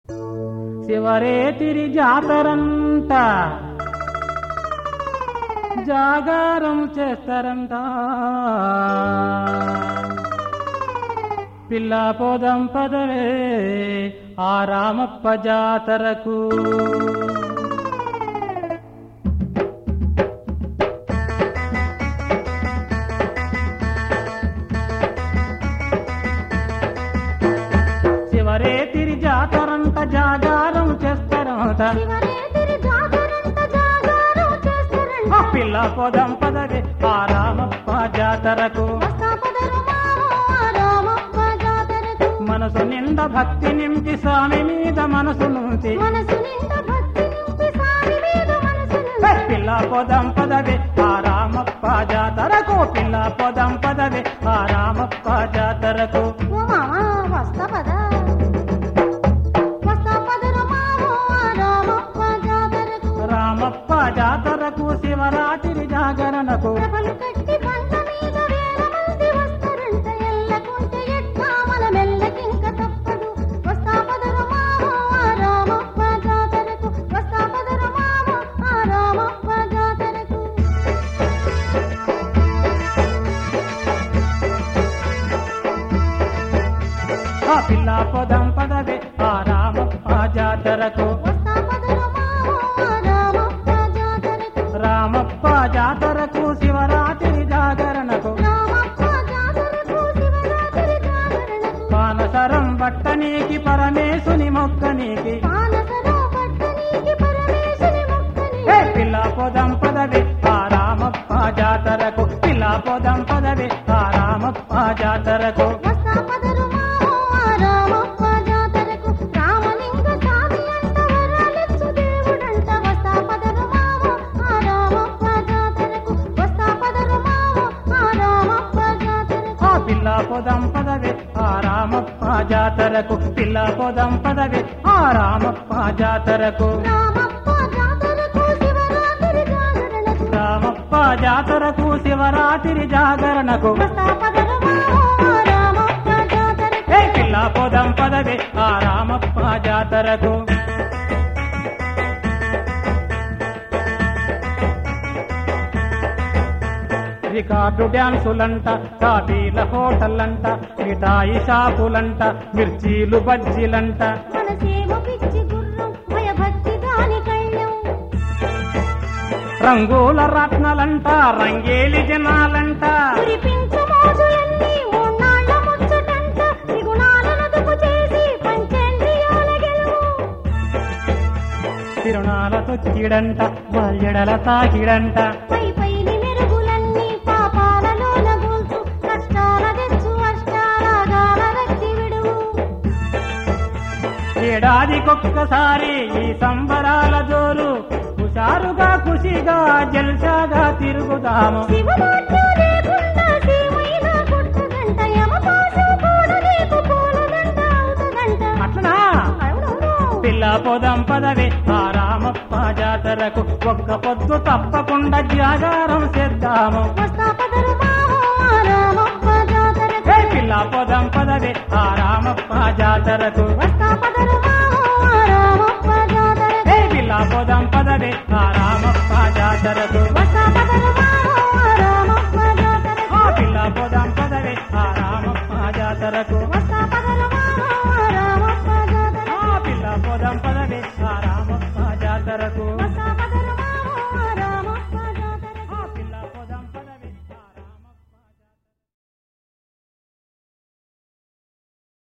శివరేతిరి జాతరంట జాగారం చేస్తారంట పిల్ల పోదం పదవే ఆ రామప్ప జాతరకు శివరేతిరి జాతరంట జాగారం చేస్తారంట పిల్ల పోదం పదవే ఆ రామప్ప జాతరకు మనసు నిండా భక్తి నింపి స్వామి మీద మనసు నుంచి పిల్ల పోదం పదవే ఆ రామప్ప జాతరకు పిల్ల పోదం పదవే ఆ రామప్ప జాతరకు రామప్ప జాతరకు శివరాత్రి జాగరణకు పిల్ల పోదం పదవే ఆ రామప్ప జాతరకు రామప్ప జాతరకు శివరాత్రి జాగరణకు పానసరం బట్టనీకి పరమేశుని మొక్కనీకి పిల్ల పోదం పదవే ఆ రామప్ప జాతరకు పిల్ల పోదం పదవే ఆ రామప్ప జాతరకు పిల్ల పోదం పదవే ఆ రామప్ప జాతరకు పిల్ల పోదం పదవే ఆ రామప్ప జాతరకు రామప్ప జాతరకు శివరాత్రి జాగరణకు పిల్ల పోదం పదవే ఆ రామప్ప జాతరకు రికార్డు డ్యాన్సులంట కాపీల హోటళ్ళంట మిఠాయి షాపులంట మిర్చీలు బజ్జీలంట రంగుల రత్నాలంట రంగేలి జనాలంట తిరునాల తొక్కిడంట వల్యడల తాకిడంట ఏడాదికొక్కసారి ఈ సంబరాల జోరు హుషారుగా ఖుషిగా జల్సాగా తిరుగుదాము అట్లనా పిల్ల పోదం పదవే ఆ రామప్ప జాతరకు ఒక్క పొద్దు తప్పకుండా జాగారం చేద్దాము పిల్ల పోదం పదవే ఆ రామప్ప జాతరకు పిల్ల పోదం పదవే ఆ రామప్ప జాతరకు పిల్ల పోదం పదవే ఆ రామప్ప జాతరకు పిల్ల పోదం పదవే ఆ రామప్ప జాతరకు